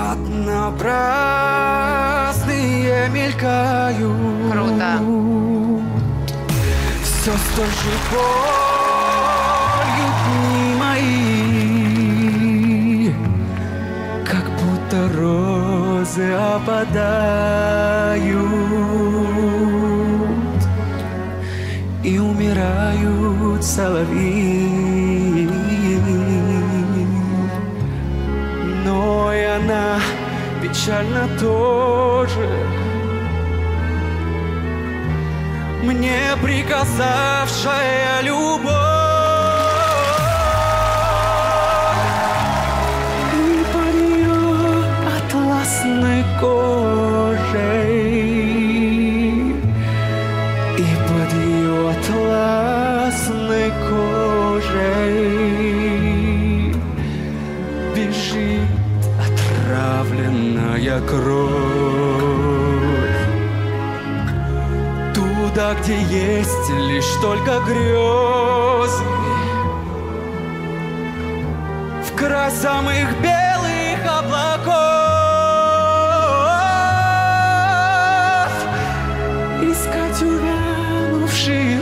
Однообразные мелькают. Круто. Все столь же болью дни мои, как будто розы опадают, и умирают соловьи. Но и она печально тоже, мне приказавшая любовь. И под ее атласной кожей, и под ее атласной кожей бежит отравленная кровь. Туда, где есть лишь только грезы, в край самых белых облаков, искать увянувшие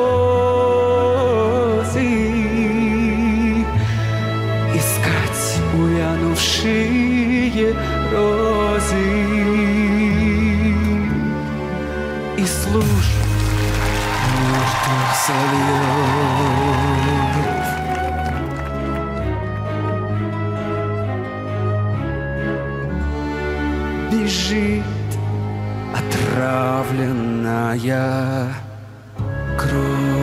розы, искать увянувшие розы и слушать мертвых соловьев. Бежит отравленная кровь.